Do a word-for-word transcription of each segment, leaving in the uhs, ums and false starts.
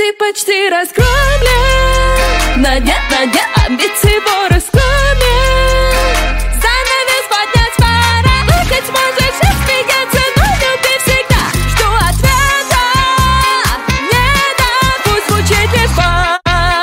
Ты почти раскромен, на дне, на дне амбиций ворускомен. Занавес поднять пора, плакать можешь, смеяться, но люби всегда. Жду ответа, не дам, пусть звучит лишь боль.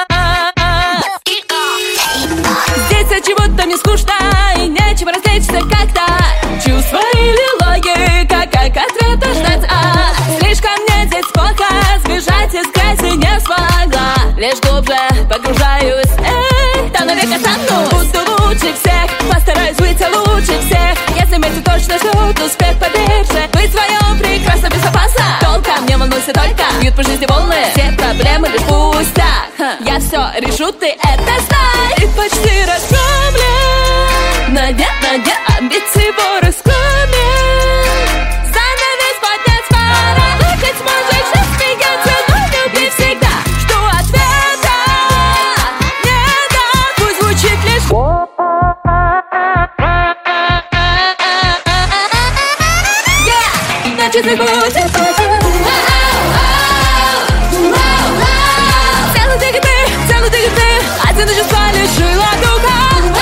Здесь от чего-то мне скучно, и нечего развлечься как-то. Чувства или логика, как ответа ждать, а слишком мне здесь плохо, сбежать из грязи не смогла. Лишь глубже погружаюсь, эй, там навек останусь. Буду лучше всех, постараюсь быть лучше всех. Если вместе точно ждут успех, поверь же, быть вдвоем прекрасно, безопасно. Толком не волнуйся только, бьют по жизни волны, все проблемы лишь пустяк. Я все решу, ты это знай. Ты почти раскромен, на дне, на дне амбиций ворускомен. Занавес поднять пора, плакать можешь, смеяться, но люби всегда. Жду ответа, не дам, пусть звучит лишь. Yeah! Значит, вы будете целый ты, целый ты, один чувства лишила духа.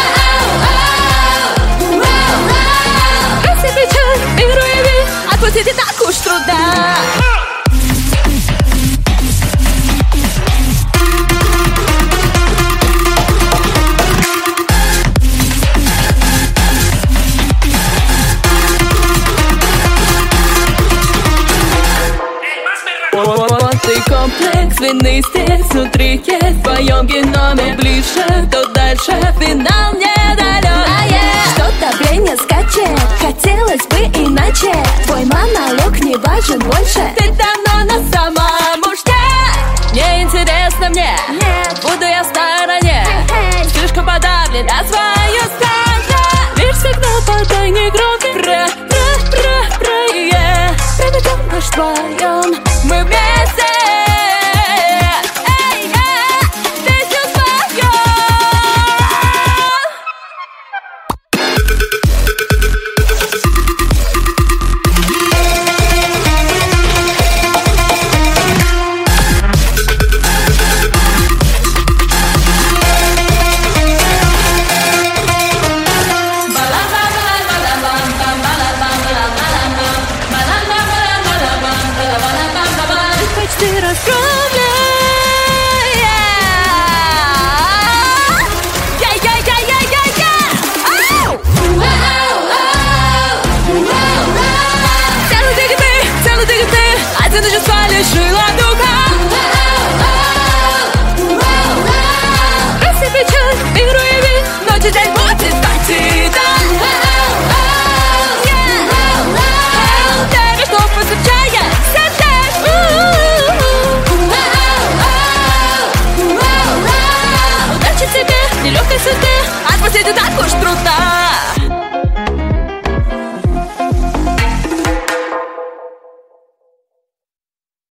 Прости печаль, игру и вид, отпустить не так уж трудно. Ты комплекс вины здесь внутри есть, в твоем геноме ближе, то дальше финал недалек. А yeah. Что давление скачет, хотелось бы иначе. Твой монолог не важен больше. Ты давно на самом ушке. Не интересно мне, нет, буду я в стороне. Hey. Слишком подавлен на свою сторону. Лишь сигнал подай негромкий. Пра, пра, пра, пра, yeah. Проведем наш вдвоем, мы вместе. Ты раскромен, целый ты, целый ты, один чувства лишила духа. Прости печаль, игру и вид, ночью день будет партида. Тебе что посвящает сердце. Удачи тебе, нелегкой судьбе, отпустить не так уж трудно.